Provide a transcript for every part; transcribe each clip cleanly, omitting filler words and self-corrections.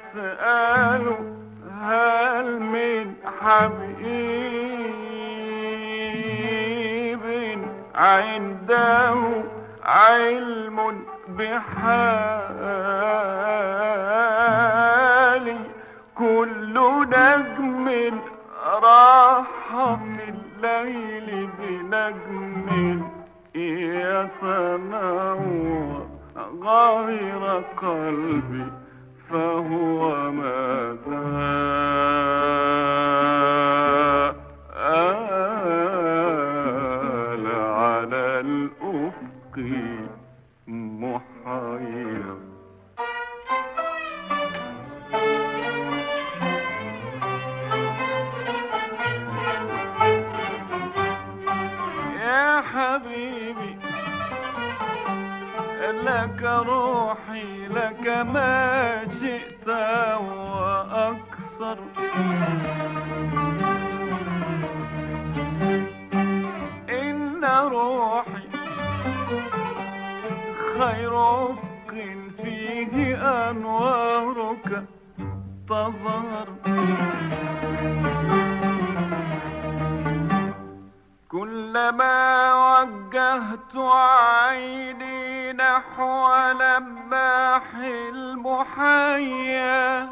أسأله هل من حبيب عنده علم بحالي؟ كل نجم راح في الليل بنجم يتنور غير قلبي فهو ماذا آل على الأفق محير. يا حبيبي لك روحي لك ما شئت وأكثر، إن روحي خير أفق فيه أنوارك تظهر. كلما وجهت عيني نحو لماح المحيا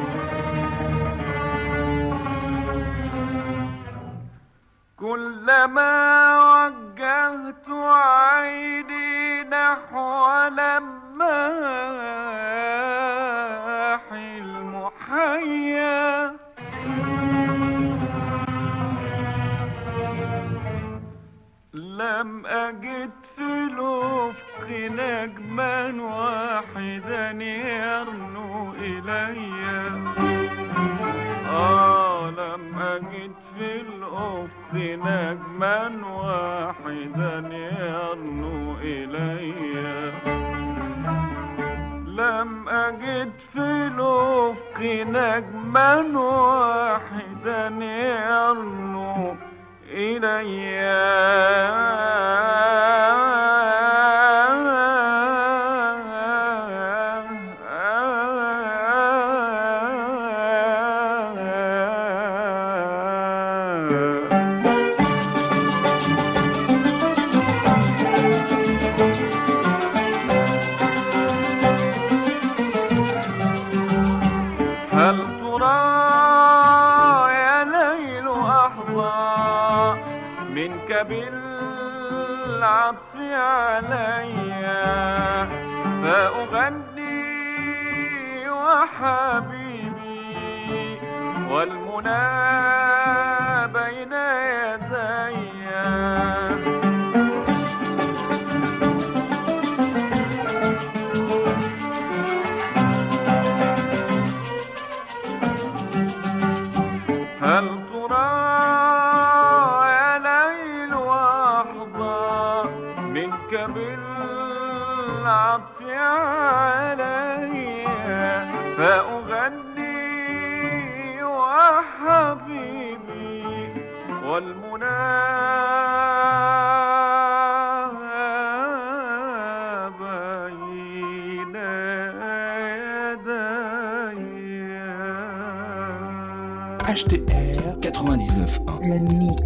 كلما وجهت عيني نحو لماح المحيا لم أجد في الأفق نجما واحدا يرنو إلي. لم أجد في الأفق نجما واحدا يرنو إلي. لم أجد في الأفق نجما واحدا يرنو إلي. هل ترى يا ليل أحظى منك بالعطف علي فأغني وحبيبي والمنى بين يدي. هل ترى يا ليل أحظى منك بالعطف علي فأغني وحبيبي والمنى بين يدي. HTR 99.1 Le mix.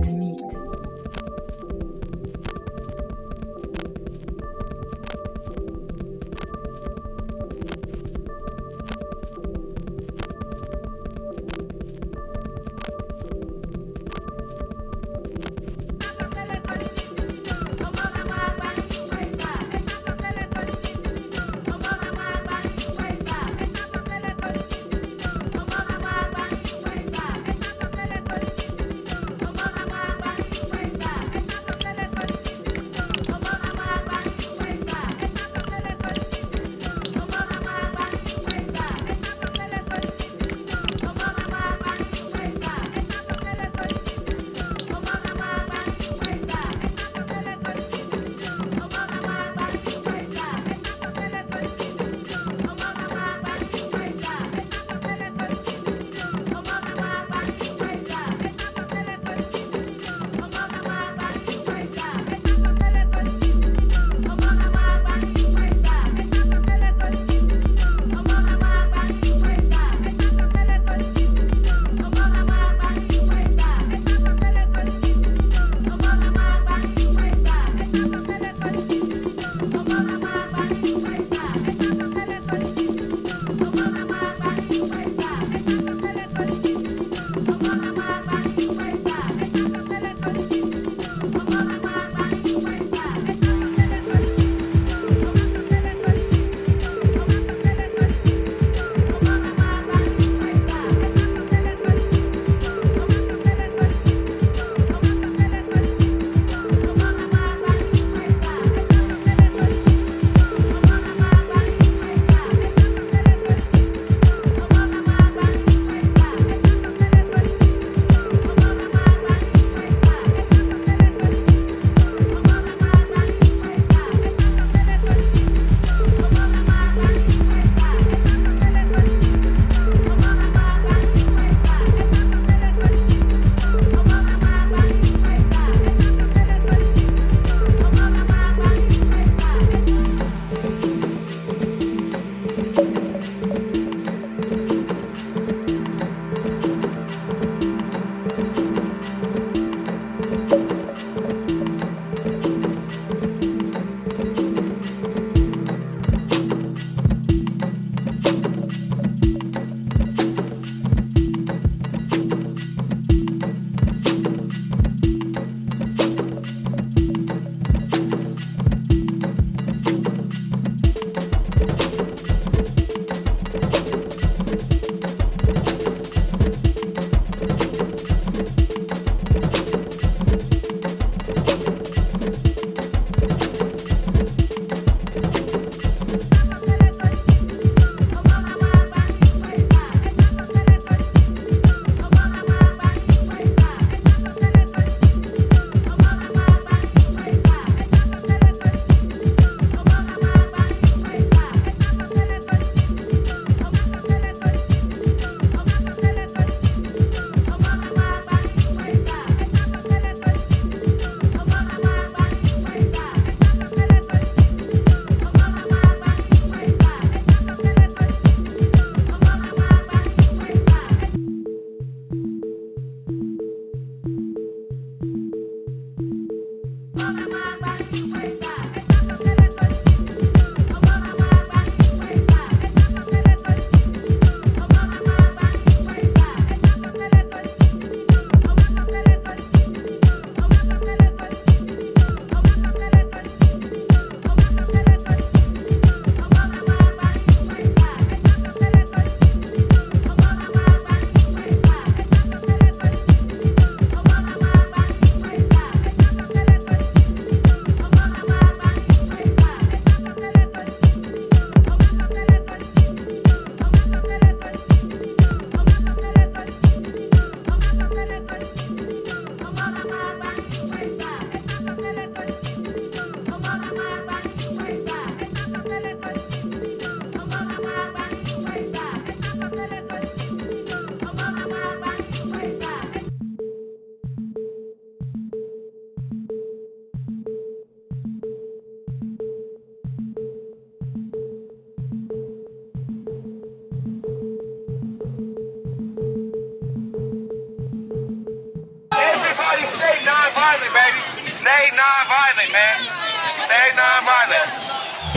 Everybody stay non-violent, baby. Stay non-violent, man. Stay non-violent.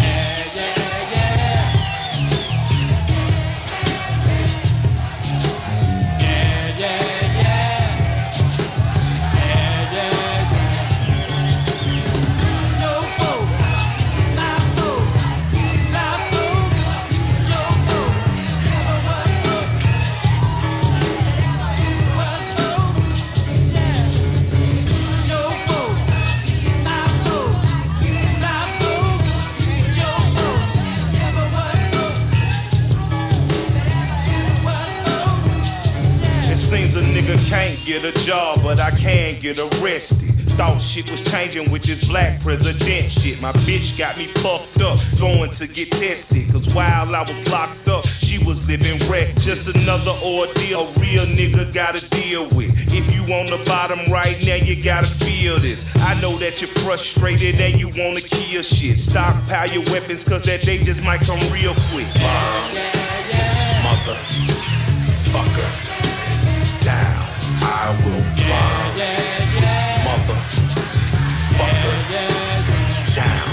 Seems a nigga can't get a job, but I can get arrested. Thought shit was changing with this black president shit. My bitch got me fucked up, going to get tested. Cause while I was locked up, she was living wrecked. Just another ordeal a real nigga gotta deal with. If you on the bottom right now, you gotta feel this. I know that you're frustrated and you wanna kill shit. Stockpile your weapons, cause that day just might come real quick. Bomb this motherfucker down. I will bomb this motherfucker down.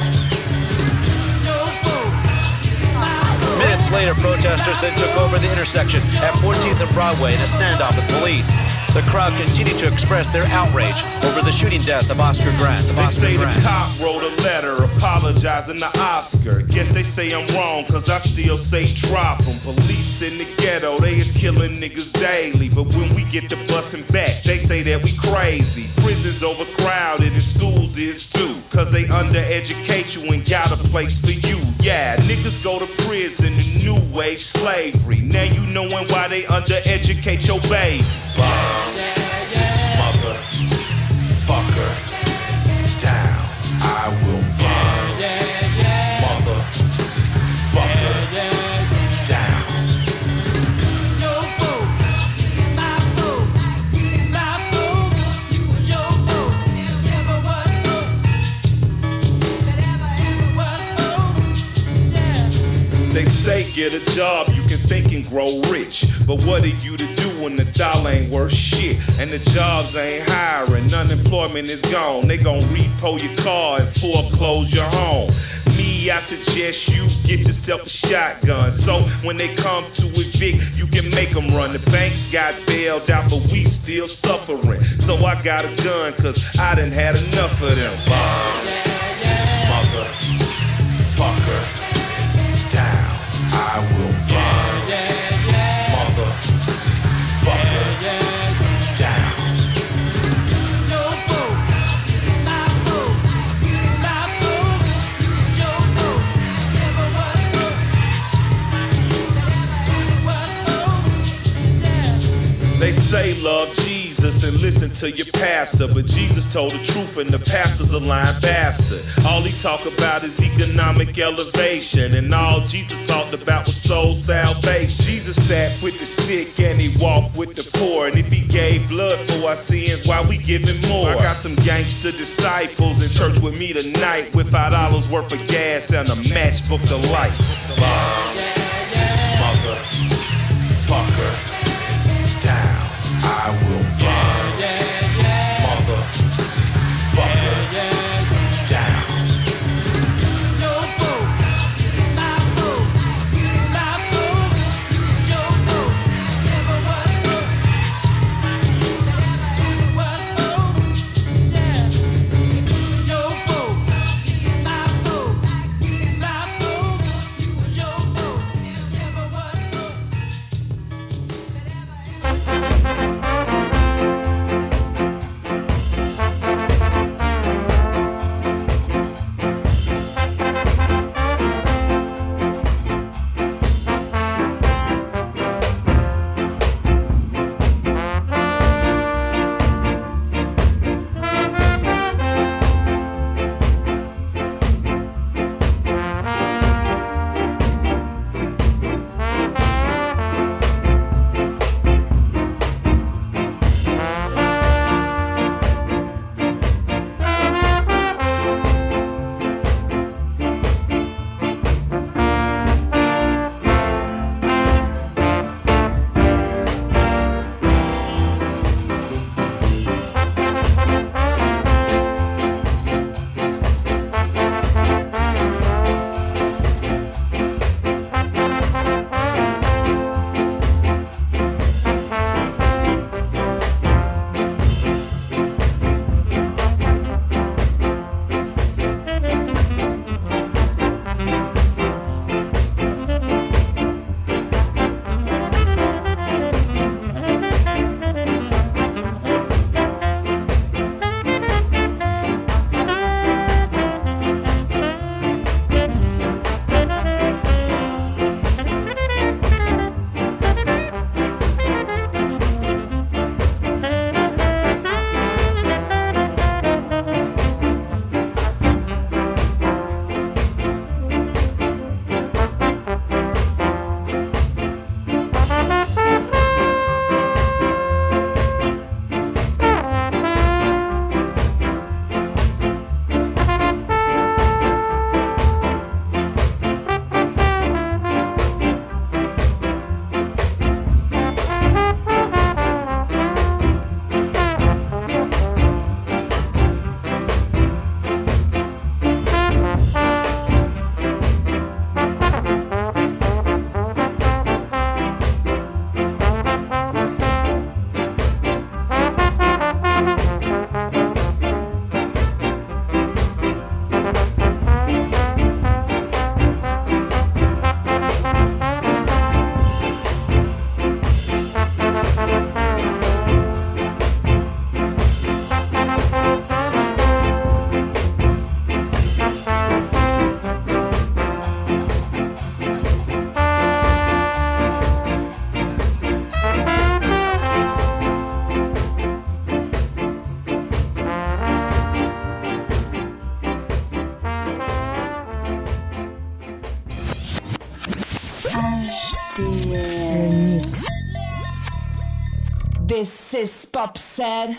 Minutes later, protesters then took over the intersection at 14th and Broadway in a standoff with police. The crowd continued to express their outrage over the shooting death of Oscar Grant. They say the cop wrote a letter apologizing to Oscar. Guess they say I'm wrong, cause I still say drop him. Police in the ghetto, they is killing niggas daily. But when we get to busting back, they say that we crazy. Prisons overcrowded and schools is too. Cause they undereducate you and got a place for you. Yeah, niggas go to prison in new age slavery. Now you knowin' why they undereducate your baby. Bomb this motherfucker down. I will bomb this motherfucker down. Your vote, my vote, my vote, your vote, ever was vote, yeah. They say get a job, you can think and grow rich. But what are you to do when the dollar ain't worth shit? And the jobs ain't hiring, unemployment is gone. They gon' repo your car and foreclose your home. Me, I suggest you get yourself a shotgun. So when they come to evict, you can make them run. The banks got bailed out, but we still suffering. So I got a gun, cause I done had enough of them. Bomb this motherfucker down. I will bomb this motherfucker down. Your vote, my vote, my vote, your vote, ever was vote, They say love Jesus and listen to your pastor, but Jesus told the truth and the pastor's a lying bastard. All he talk about is economic elevation, and all Jesus talked about was soul salvation. Jesus sat with the sick and he walked with the poor, and if he gave blood for our sins, why we giving more? I got some gangster disciples in church with me tonight with $5 worth of gas and a matchbook of light. Bomb this motherfucker down. I will bomb this motherfucker down. your vote, my vote, my vote, your vote, ever was vote, yeah. Your vote, my vote, my vote, your vote, Remix. This is Pop Said.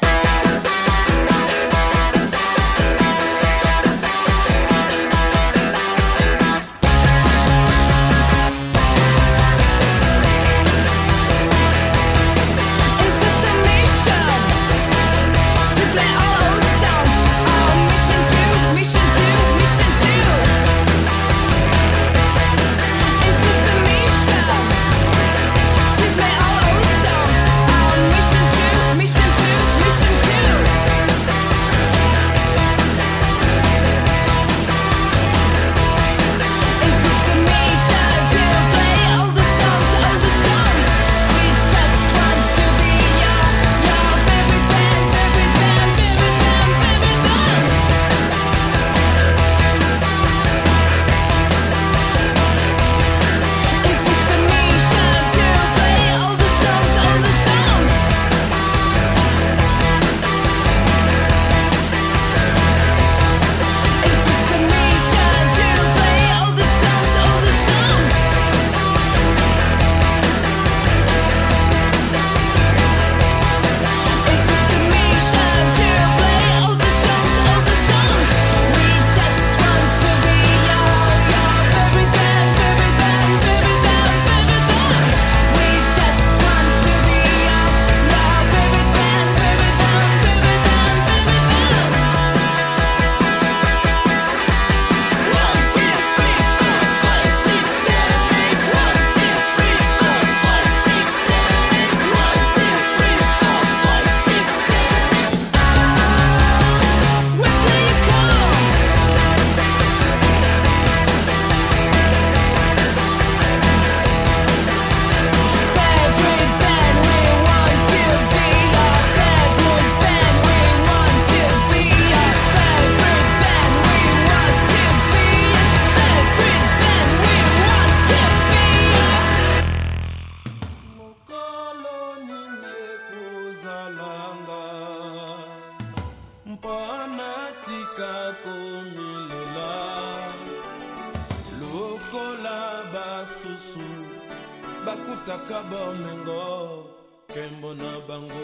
bakutaka bomengo kembo na bango.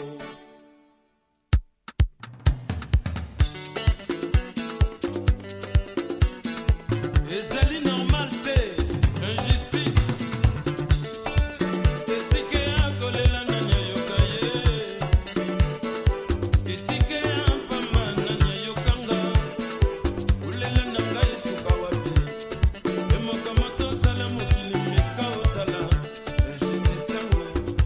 Ezali normal te, injustice. Etike ya kolela na nyayoka ye. Etike ya mpama na nyayokanga. Ulela na ngai suka wapi. Emoka moto sala mokili meka otala. Injustice yango.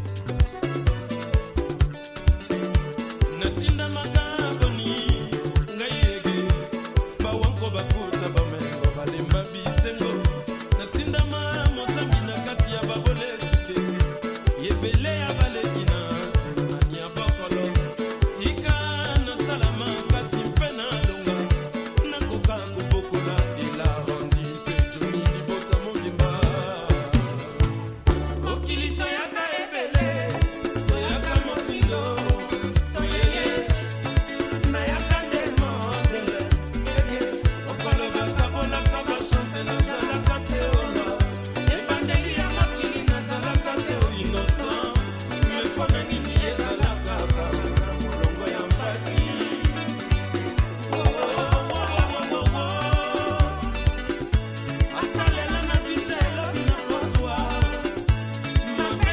Natinda makaboni. Ngai yege. Bawanko bakuta bamengo balemba bisengo. Natinda mozambi na kati ya babolesike. Yebele ya balekina semani ya bokolo. Tika na salama kasi mpe na longa. Nakoka kubokola ela randi mpe joni libota mobimba. Okilito yaka ebele. Toyaka motindo. Toyeye. Nayaka nde modele. Okolo bakabolaka bachance nazalaka te ona. Ebandeli ya makili nazalaka te o innocent. Mepona nini ezalaka kaka molongo ya mpasi. Atalela na zinja elobi na kozwa. Mabe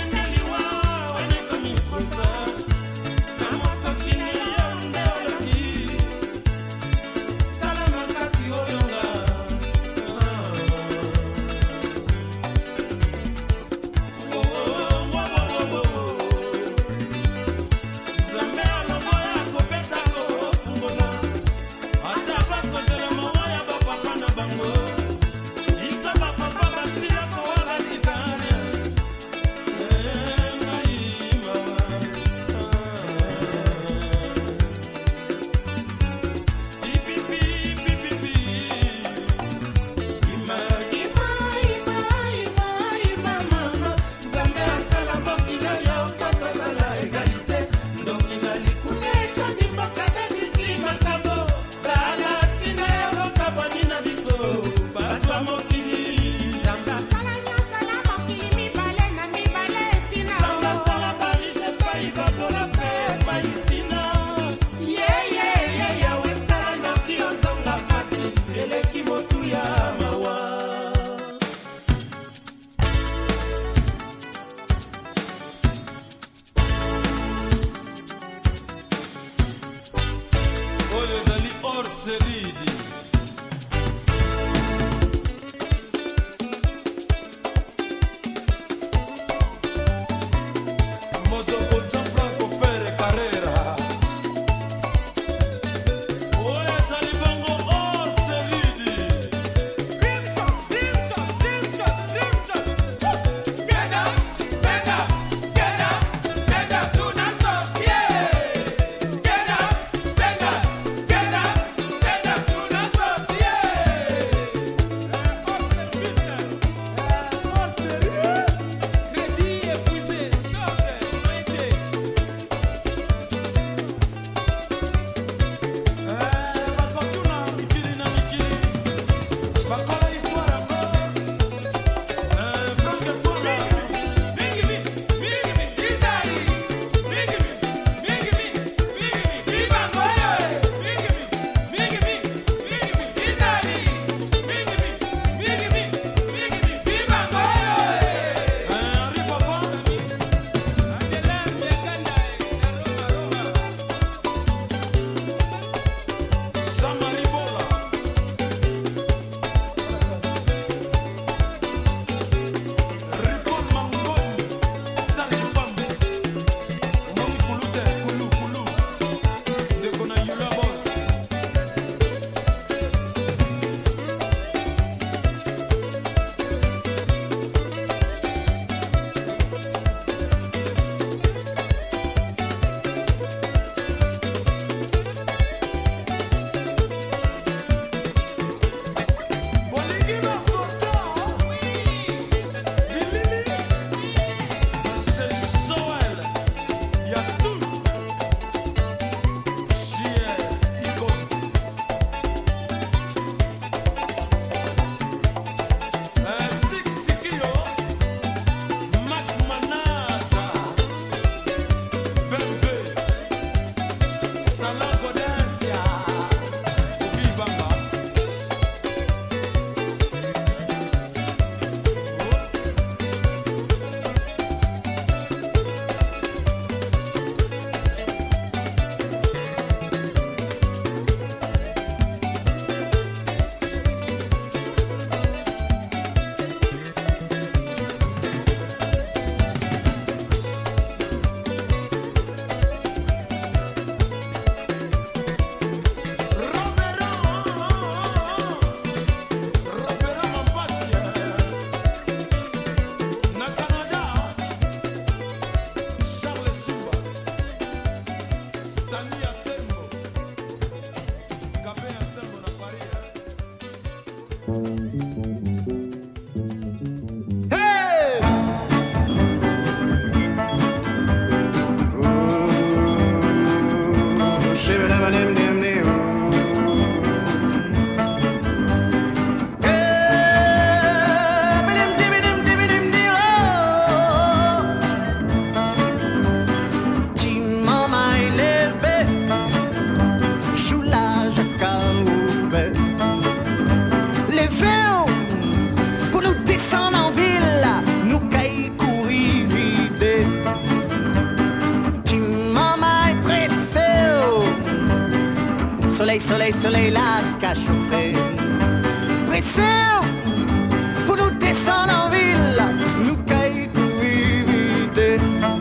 soleil, soleil, soleil, la qu'a chauffé. Pression pour nous descendre en ville, nous caille tout éviter.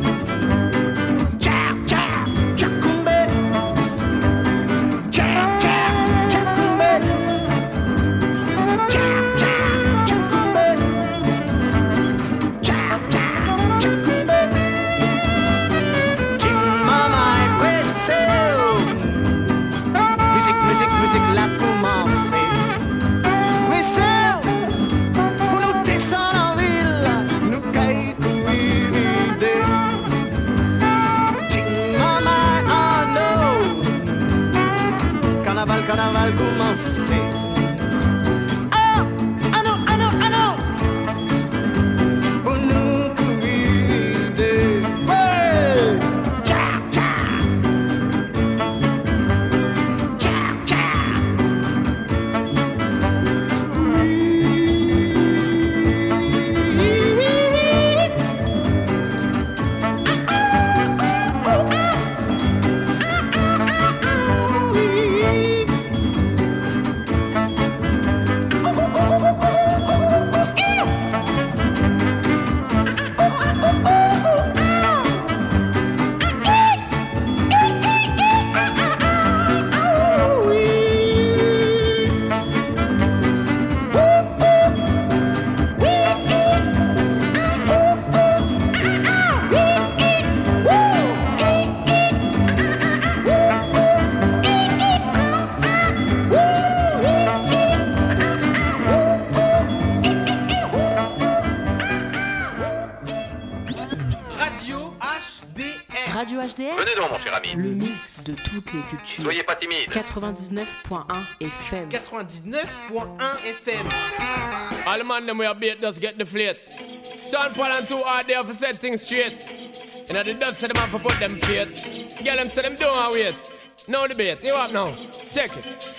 Tcha, tcha, tcha, combé. Tcha, tcha, tcha, combé. Tcha, tcha, tcha, combé. Tcha, tcha, tcha, combé. Tim mama est pressé. Musique, musique, musique, la commencé. Pour nous descendre en ville, nous caille tout éviter. Ting mama, oh no. Carnaval, carnaval commencé. Oh, ah non, ah non, ah non. Pour nous tout éviter. Ouais. Tcha, tcha. Tcha, tcha. Radio HDR. Venez donc, mon cher ami. Le mix de toutes les cultures. Soyez pas timide. 99.1 FM. 99.1 FM. All the man them we are beat just get the fleet. Sound Paul and 2 hard there for set things straight. You know the dust to them have to put them feet. Get them so them don't wait. No debate. You up now? Check it.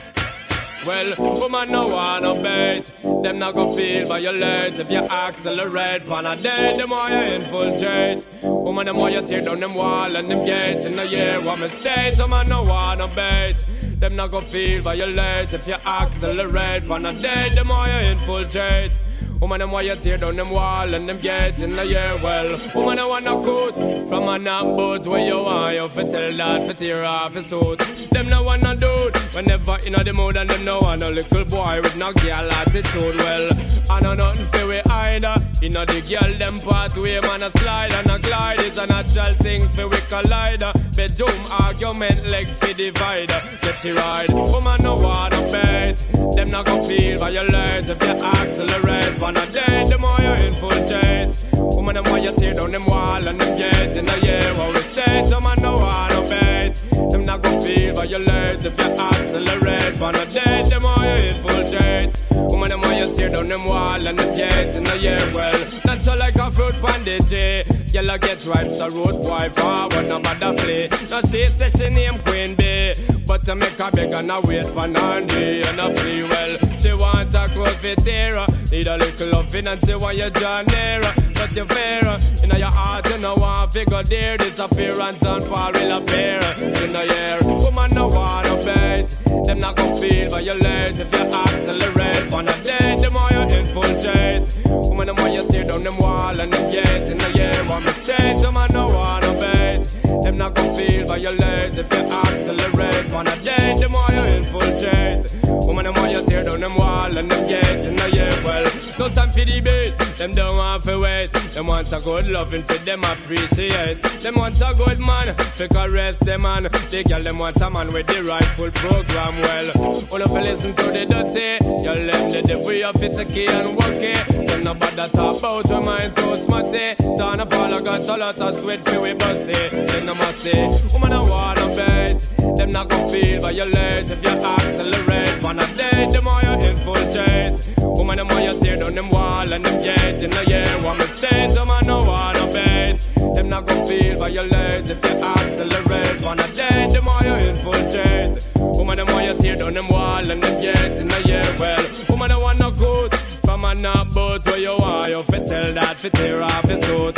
Well, woman no wanna bait. Them not gon' feel violate if you accelerate. Pan a day, the more you infiltrate. Woman, the more you tear down them wall and them gates. In a year, what mistake? Woman no wanna bait. Them not gon' feel violate if you accelerate. Pan a day, the more you infiltrate. Woman, them why you tear down them wall and them gates in the year. Well, woman, I wanna coat from a knock boat where you want you fi tell that fi tear off his suit. Them no wanna do it whenever in the mood and them no want a little boy with no girl attitude. Well, I know nothing fi we either. You know the girl them pathway man a slide and a glide. It's a natural thing fi we collider. Bedroom argument leg fi divider. Get you ride. Woman no wanna bait. Them not gon' feel violate if you accelerate. On a day, the more you infiltrate. Woman, the more you tear down them wall and them gates. In the year where we stay, the man no wanna bait. Them not gon' feel violate if you accelerate. On a day, the more you infiltrate. Woman, the more you tear down them wall and them gates. In the year, well, natural like a fruit pandit. Yellow get ripe, so road boy forward, no matter flee. Now she says she name Queen Bee, but to make her beg and a wait for Nandi and a free well. She want a growth vetera, need a little loving and she want you draw nearer. But you fear, in your heart you know one figure there. Disappearance and fall will appear in the year. Woman no wanna bait. Them not gon' feel violate if you accelerate. On a day, the more you infiltrate. Woman, the more you tear down them wall and them gates. In the year, one mistake, the man no wanna bait. Them not gon' feel violate if you accelerate. On a day, the more you infiltrate. Woman, the more you tear down them wall and them gates. In the year, well, no time for debate. Them don't want to wait. Them want a good loving for them appreciate. Them want a good man to caress them man. The girl them want a man with the rightful program. Well, when you listen to the dirty, you let the devil up it key and walk it. So nobody talk about your mind too smutty. Turn up all I got a lot of sweat for we bossy. Then I must say, woman I wanna bait. Them not gon' feel violate if you accelerate. On a day, the more you infiltrate. Woman the more you tear down them wall and them gates. In the year, one mistake, the man no wanna bait. Them not gon' feel violate if you accelerate. On a day, the more you infiltrate. Woman the more you tear down them wall and them gates. In the year, well, woman I wanna good. From a knock boat where you are, you fit tell that fit tear off the suit.